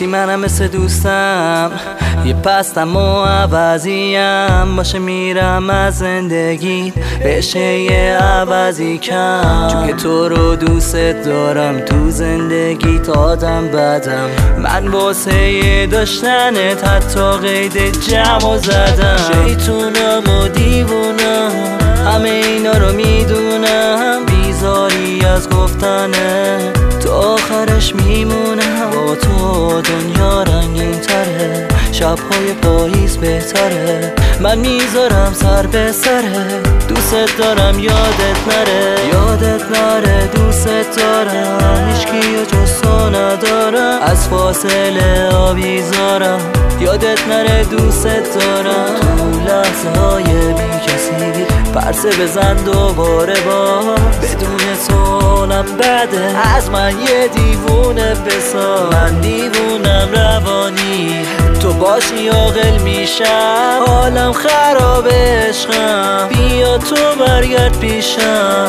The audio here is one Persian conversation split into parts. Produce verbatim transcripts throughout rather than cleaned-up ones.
گفتی منم مثل دوستم یه پستم و عوضیم باشه میرم از زندگی بشه یه عوضی کم چون که تو رو دوست دارم تو زندگی تادم بدم من واسه داشتنت حتی قید جمع زدم شیطونم و دیوونم همه اینا رو میدونم بیزاری از گفتنه تا آخرش میمونم با تو دنیا رنگین تره شبهای پاییز بهتره من میذارم سر به سره دوست دارم یادت نره یادت نره دوست دارم هیچکی و جز تو ندارم از فاصله آویزارم یادت نره دوست دارم تو لحظه های بی کسی پرسه بزن دوباره با بدون سولم بده از من یه دیوونه بساز من دیوونم روانی تو باشی عاقل میشم حالم خراب عشقم بیا تو برگرد پیشم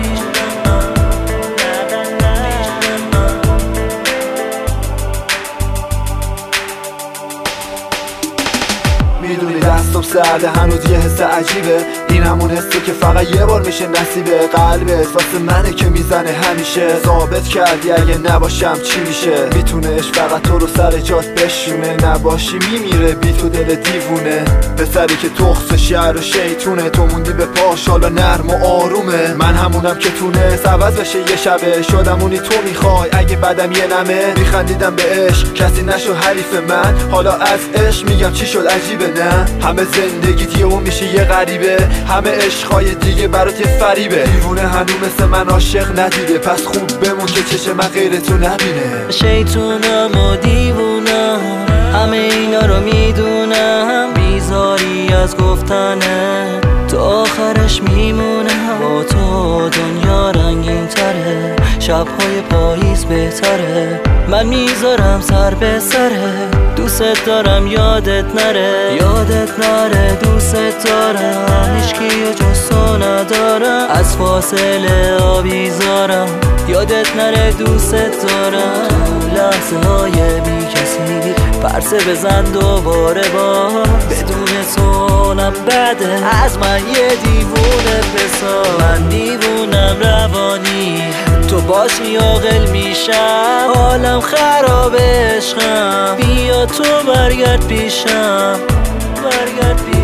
میدونی دستم سرده هنوز یه حس عجیبه این همون حسی که فقط یه بار میشه نصیبه قلبت واسه منه که میزنه همیشه ثابت کردی اگه نباشم چی میشه میتونهش فقط تو رو سر جات بشونه نباشی میمیره بی تو دل دیوونه پسری که تخص شهر و شیطونه تو موندی به پاش حالا نرم و آرومه من همونم که تونست عوض بشه یه شبه شدمونی تو میخوای اگه بدم یه نمه میخندیدم به عشق کسی نشو حریف من حالا از عشق میگم چی شد عجیبه نه همه زندگیت یهو میشه یه غریبه همه عشقای دیگه برات یه فریبه دیوونه هنوز مثل من عاشق ندیده پس خوب بمون که چشم من غیر تو نبینه شیطونم و دیوونم همه اینا رو میدونم بیزاری از گفتنه تا آخرش میمونم با تو دنیا رنگین تره شبهای پاییز بهتره من میذارم سر به سره دوست دارم یادت نره یادت نره دوست دارم هیچکی و جز تو ندارم از فاصله آویزارم یادت نره دوست دارم تو لحظه های بی کسی پرسه بزن دوباره با بدون سولم بده از من یه دیوونه بساز من دیوونم روانی تو باشی عاقل میشم حالم خراب عشقم بیا تو برگرد پیشم برگرد پیشم